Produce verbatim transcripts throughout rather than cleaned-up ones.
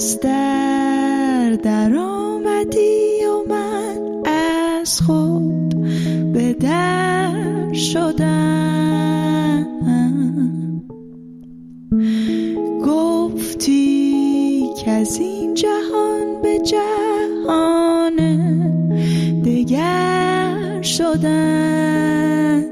از در در آمدی و من از خود به در شدم. گفتی که از این جهان به جهان دگر شدم.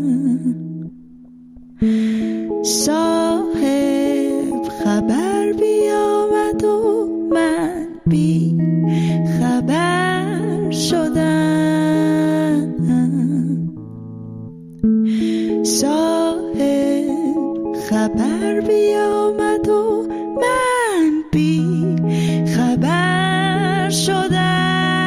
صاحب خبر بیامد و من بی خبر شدم. صاحب خبر بیامد و من بی خبر شدم.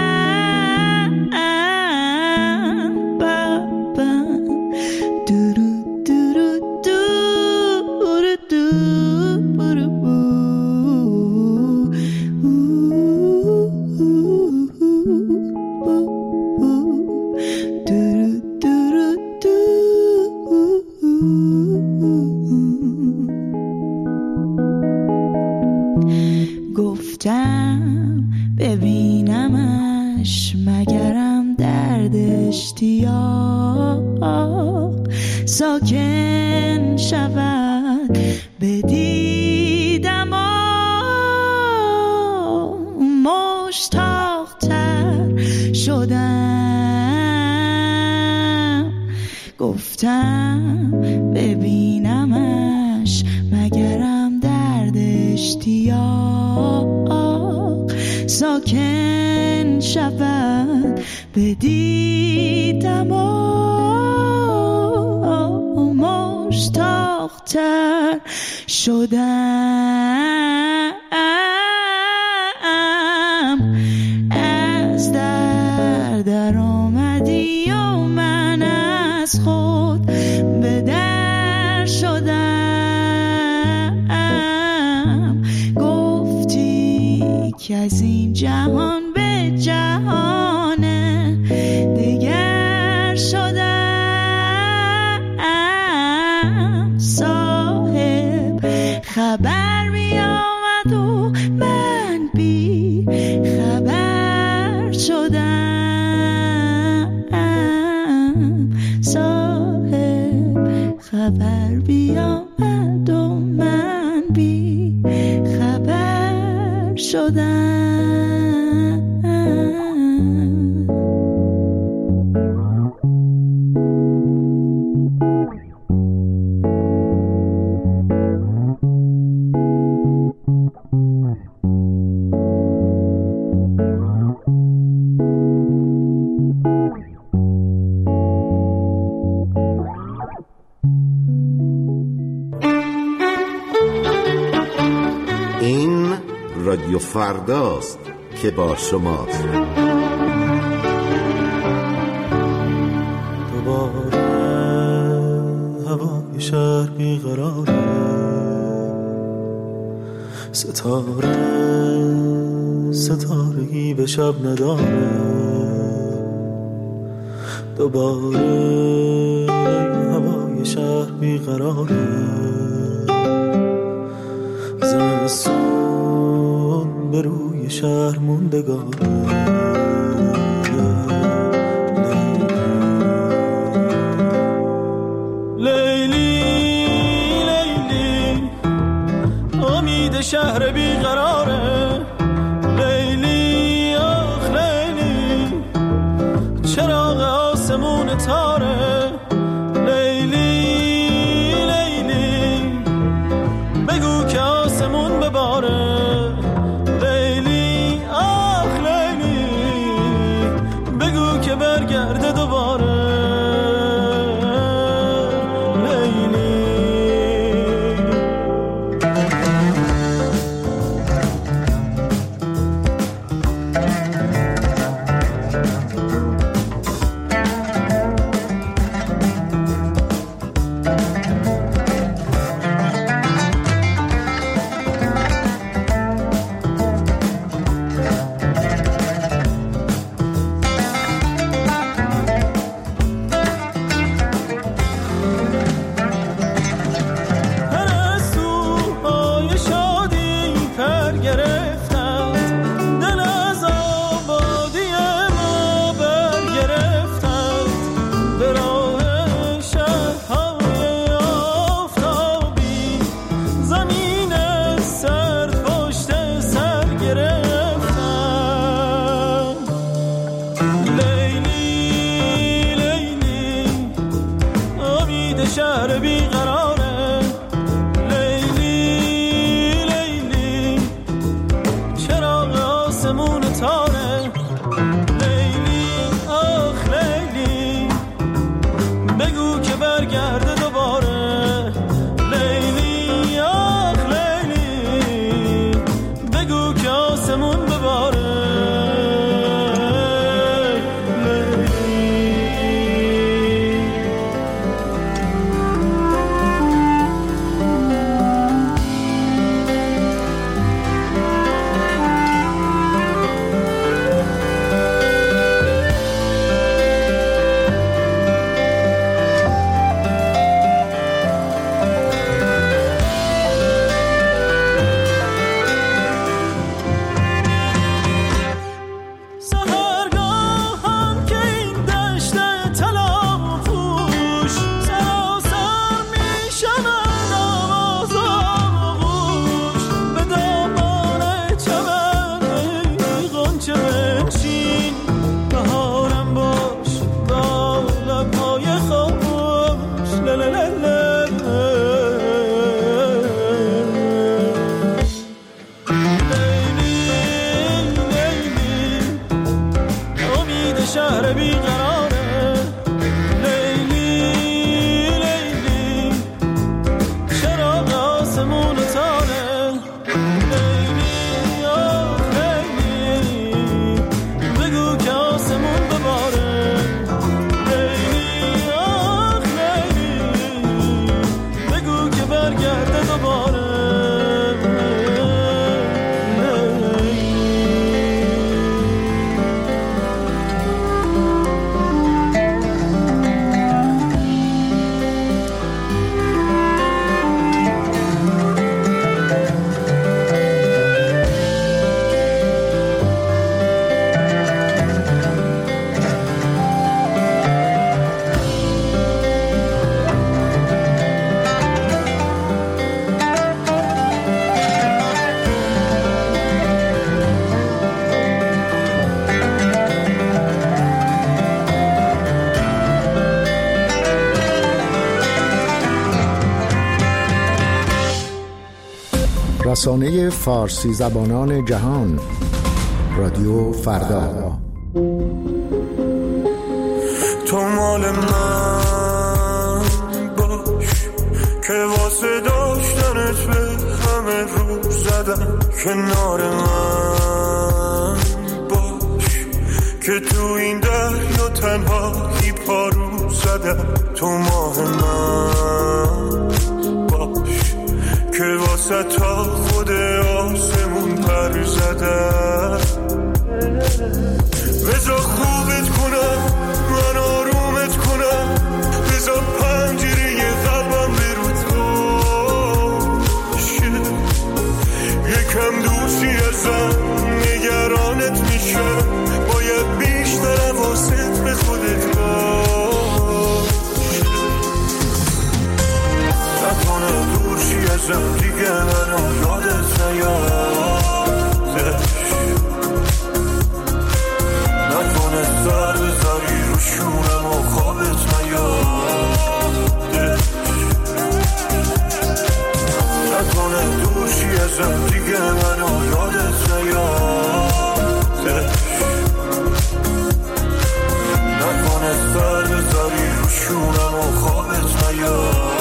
گفتم ببینمش مگرم درد اشتیاق ساکن شود بدیدم و مشتاق‌تر شدم. گفتم ببینمش مگرم درد اشتیاق ساکن شود بدیدم و مشتاق‌تر شدم. از در در آمدی و من از خود به در شدم. گفتی که از این جهان به جهان دگر شدم. صاحب خبر می آمد و من بی خبر شدم. صاحب خبر بیامد و من بی خبر شدم. رادیو فرداست که با شماست. دوباره هوای شهر بیقراره، ستاره ستارگی به شب نداره. دوباره هوای شهر بیقراره، زمستون به روی شهر موندگاره. لیلی لیلی امید شهر بیقراره. لیلی آخ لیلی چراغ آسمون تاره. لیلی لیلی بگو که آسمون بباره. لیلی آخ لیلی بگو که برگرده دوباره. شهر بیقراره. لیلی لیلی چراغ آسمون تاره. لیلی آخ لیلی بگو که برگرده دوباره. لیلی آخ لیلی بگو که آسمون بباره. شهر بیقراره. لیلی لیلی چراغ آسمون تاره. لیلی آخ لیلی بگو که آسمون بباره. لیلی آخ لیلی بگو که برگرده دوباره. رسانه فارسی زبانان جهان، رادیو فردا. تو مال من باش که واسه داشتنت به همه رو زدم. کنار من باش که تو این دریا تنهایی پارو زدم. تو ماه من باش که واسه تا خود آسمون پر زدم. بذار خوبت کنم من آرومت کنم. بذار پنجره قلبم برو باشه. یکم دوستی ازم نگرانت میشم. باید بیشتر حواست به خودت باشه. نکنه دورشی ازم دیگه منو یادت نیادش. نکنه سر بذاری رو شونم و خوابت نیادش. نکنه دورشی ازم دیگه منو یادت نیادش. نکنه سر بذاری رو شونم و خوابت نیادش.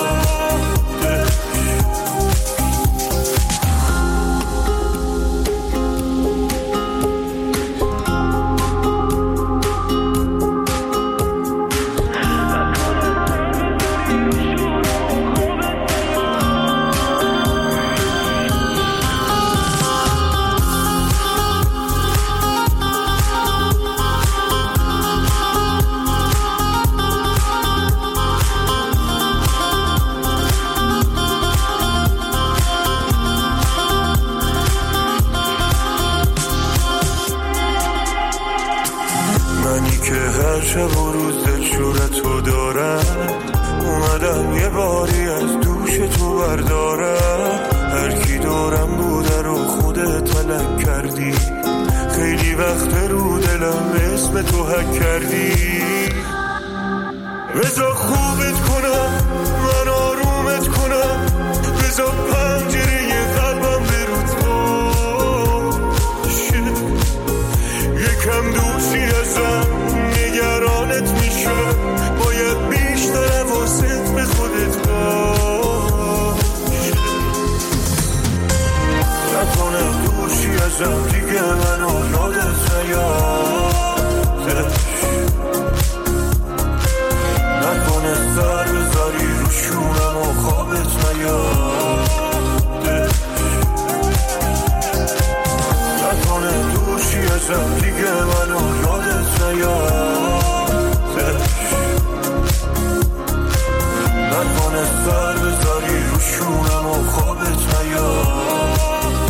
نکنه سر بذاری روشونم و خوابت نیاد.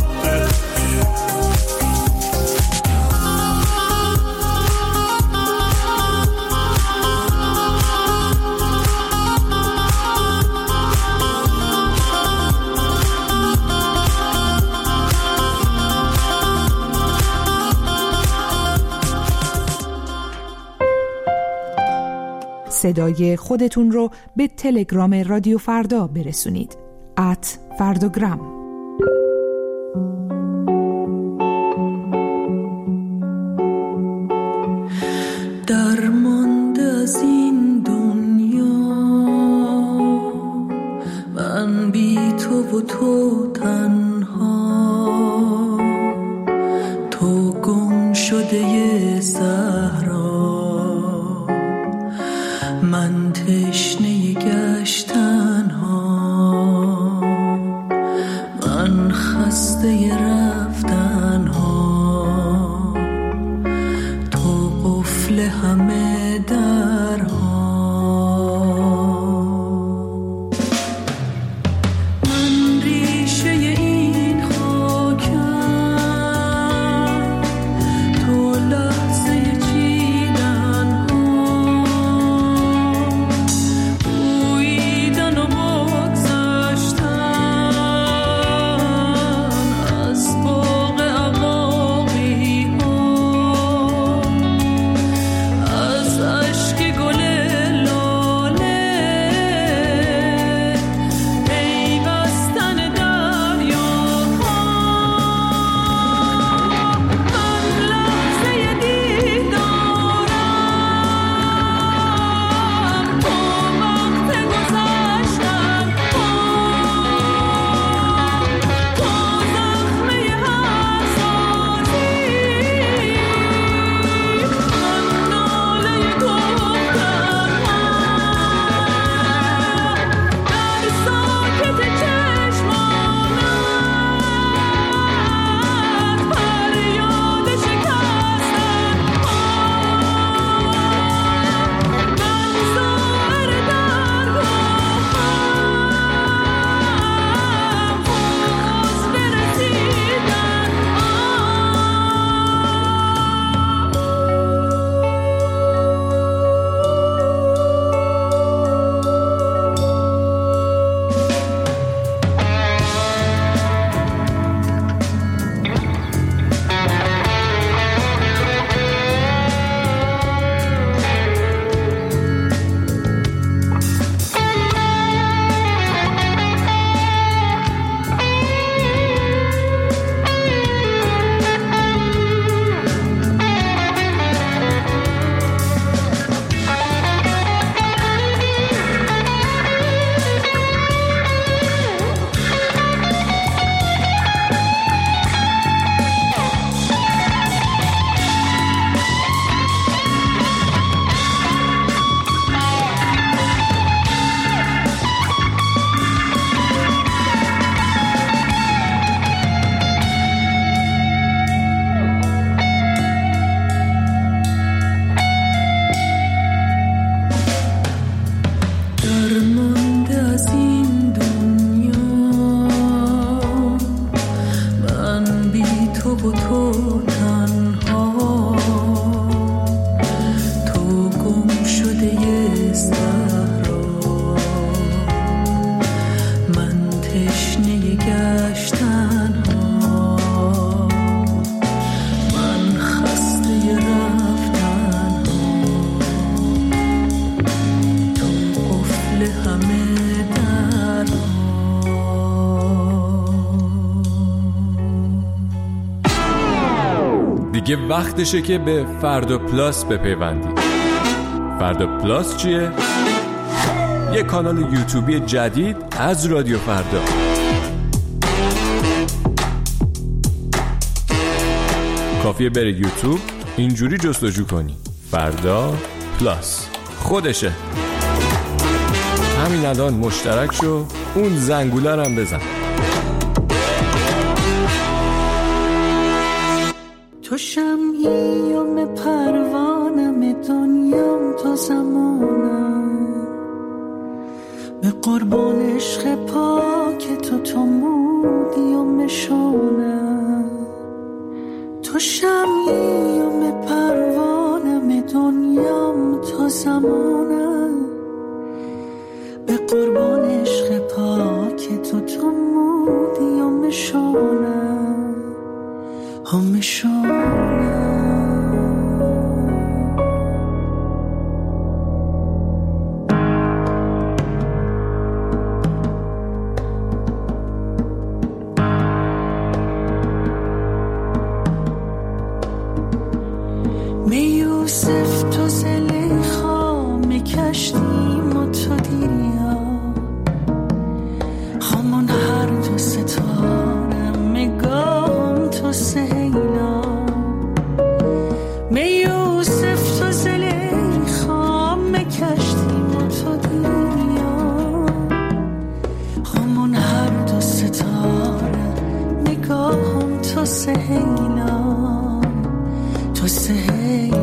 صدای خودتون رو به تلگرام رادیو فردا برسونید. ات فرداگرام. درمانده از این دنیا من بی تو و تو تنها، تو گم شده صحرا، من تشنه گشتن ها، من خسته رفتن ها، تو قفل همه درها. من ریشه این خاکم، تو لحظه چیدن دیگه وقتشه که به فردا پلاس بپیوندید. فردا پلاس چیه؟ یه کانال یوتیوبی جدید از رادیو فردا. کافیه بری یوتیوب اینجوری جستجو کنی فردا پلاس، خودشه. همین الان مشترک شو، اون زنگوله رو هم بزن. تو شمعیم پروانم، دنیام تو زمانم، به قربان عشق پاک تو، تو مودی و مشونم، تو شمعی و می پروانم، دنیام تو زمانم. به قربان عشق پاک تو، تو مودی و مشونم، و مشونم. می یوسف تو زلیخا، می کشتیم و تو دیریا، همون هر دو ستاره میگم تو سهیلا. می یوسف تو زلیخا، می کشتیم و تو دیریا، همون هر دو ستاره میگم تو سهیلا، تو سهیلا.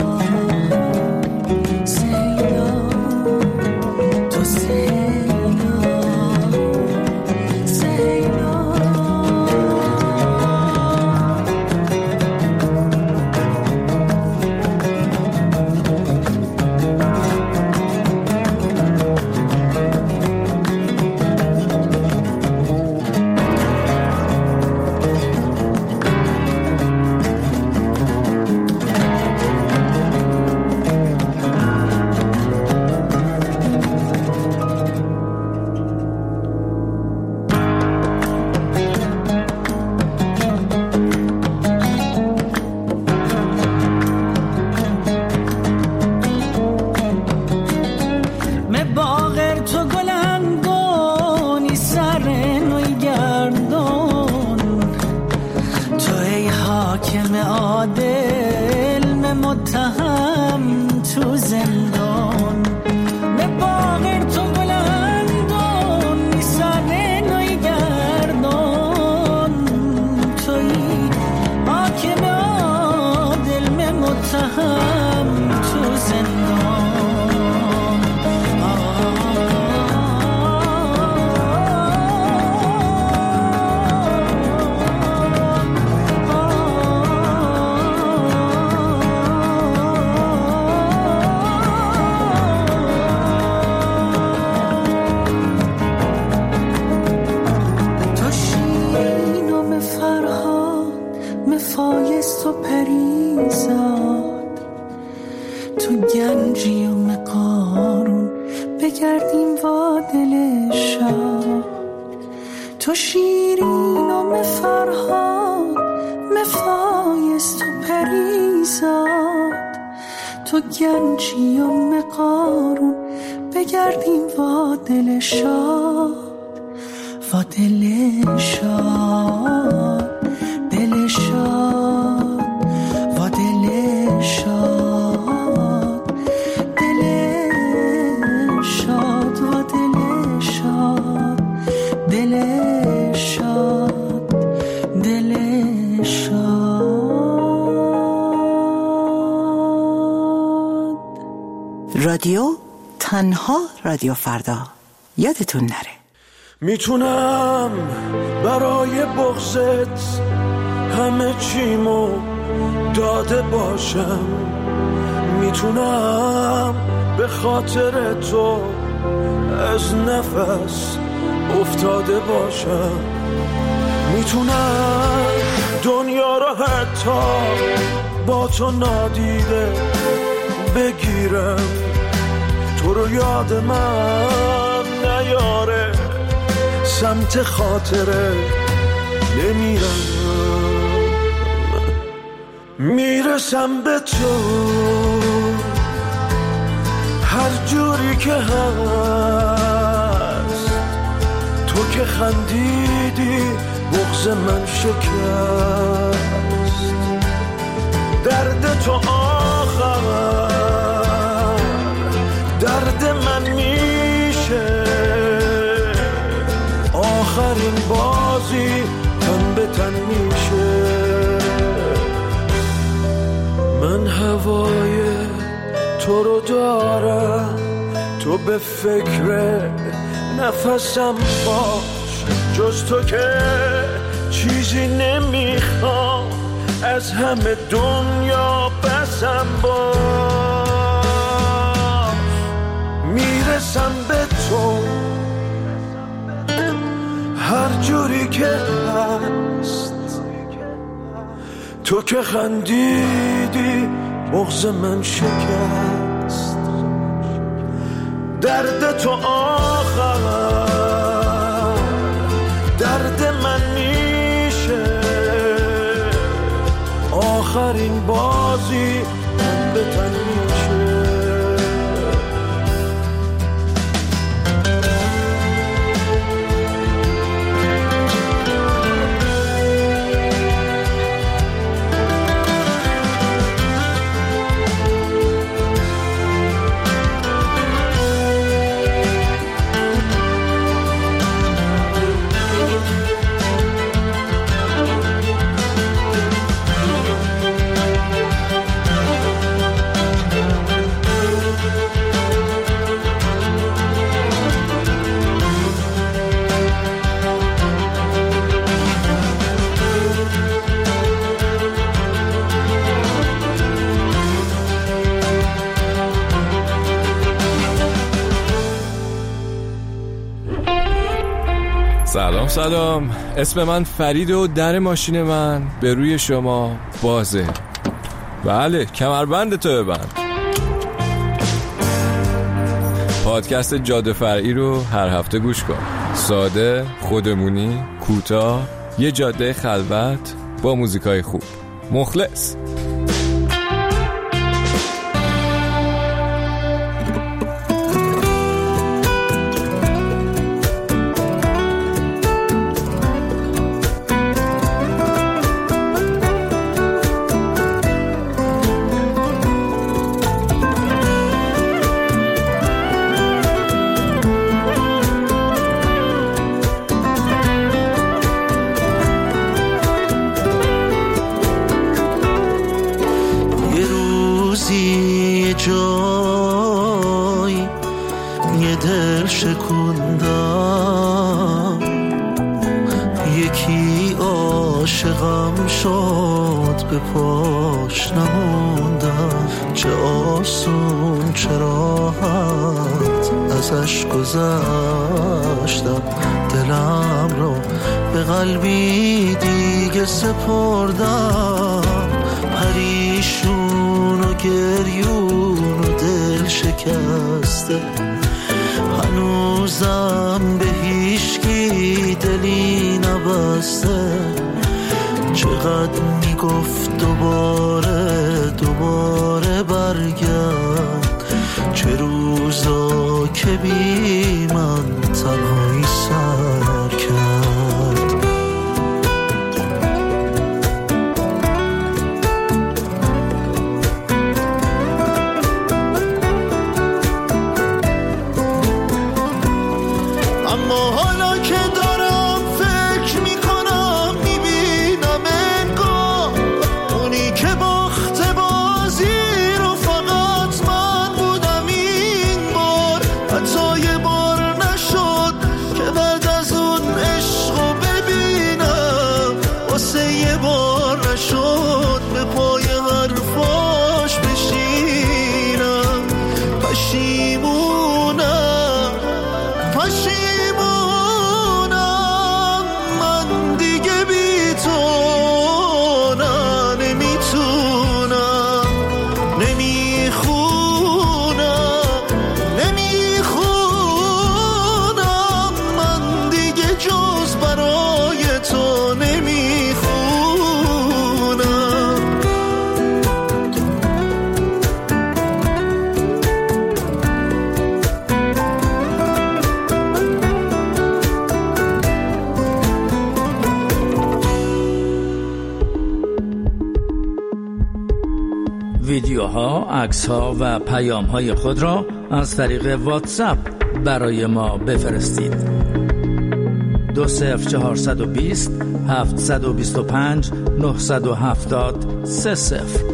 رادیو تنها رادیو فردا، یادتون نره. میتونم برای بغضت همه چیمو داده باشم، میتونم به خاطر تو از نفس افتاده باشم، میتونم دنیا رو حتی با تو نادیده بگیرم، تو رو یاد من نیاره، سمت خاطره نمیرم، میرسم به تو هر جوری که هست، تو که خندیدی بغض من شکست، درد تو آخر درد من میشه، آخرین بازی تن به تن میشه، من هوای تو رو دارم، تو به فکر نفسم باش، جز تو که چیزی نمیخوام، از همه دنیا بسم باش. میرسم به تو هر جوری که هست، تو که خندیدی بغض من شکست. درد تو آخر درد من میشه، آخرین بازی تن به تن میشه. سلام سلام، اسم من فرید و در ماشین من به روی شما بازه. بله، کمربند تو ببند. پادکست جاده فرعی رو هر هفته گوش کن. ساده، خودمونی، کوتاه، یه جاده خلوت با موزیکای خوب. مخلص. جای یه دل شکوندم، یکی عاشقم شد به پاش نموندم. چه آسون چه راحت ازش گذشتم، دلم رو به قلبی دیگه سپردم. پریشون و گریون و دل شکسته، هنوزم به هیچکی دلی نبسته. چقدر میگفت دوباره دوباره برگرد، چه روزا که بی من تنهایی سر کرد. اما حالا که دارم فکر میکنم میبینم انگار اونی که باخت بازی رو فقط من بودم این بار. حتی یه بار نشد که بعد از اون عشقو ببینم، واسه یه بار نشد به پای حرفاش بشینم. پشیمونم پشیمونم ویدیوها، عکس‌ها و پیام‌های خود را از طریق واتساپ برای ما بفرستید. دو صفر چهارصد و بیست هفتصد و بیست و پنج نهصد و هفتاد سه صفر.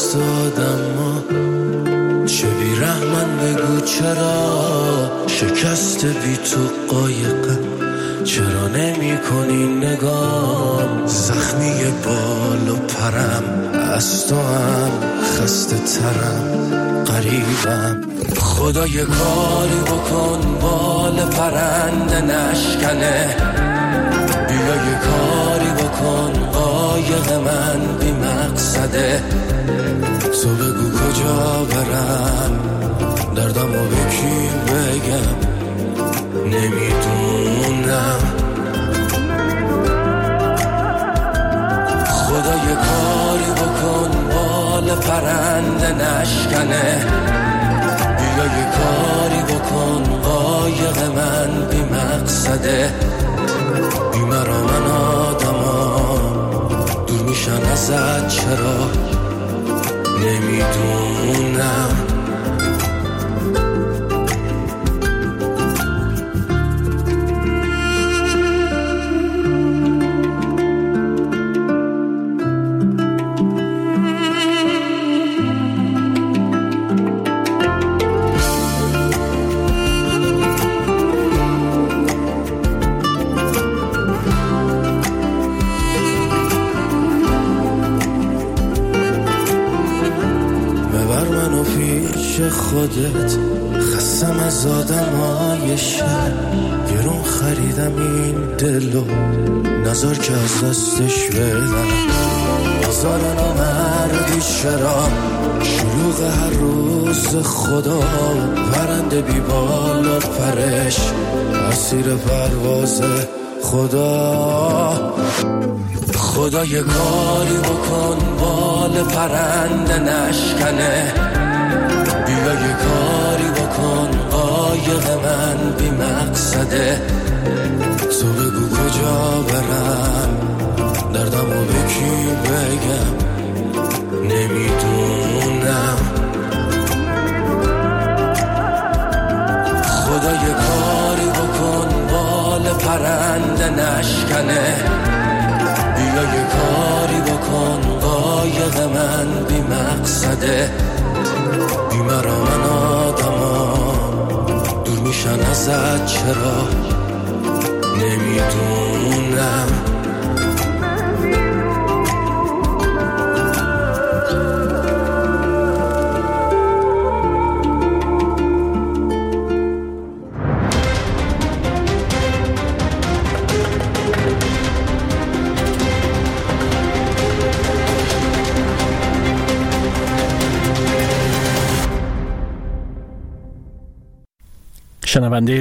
دست دادم ما چه بیرحمن بگو چرا شکست بی تو قایقم چرا نمی کنی نگام زخمی بال و پرم از تو هم خسته ترم قریبم خدا یه کاری بکن بال پرنده نشکنه بیا یه کاری بکن قایق من بی مقصده تو بگو کجا برم دردم و به کی بگم نمیدونم خدا یه کاری بکن بال پرنده نشکنه بیا یه کاری بکن قایق من بی مقصده بی مرا من آدما دور میشن ازت چرا نمیدونم خودت خستم از آدمای شهر گرون خریدم این دلو نظر که از دستش بدم آزار نامردی چرا شلوغ هر روز خدا پرنده بی بال و پرش اسیر پرواز خدا خدا یه کاری بکن بال پرنده نشکنه بیا یه کاری بکن قایق من بی مقصده تو بگو کجا برم دردم و به کی بگم نمیدونم خدا یه کاری بکن بال پرنده نشکنه بیا یه کاری بکن قایق من بی مقصده بی مرا من آدما دور میشن ازت چرا نمیدونم شنونده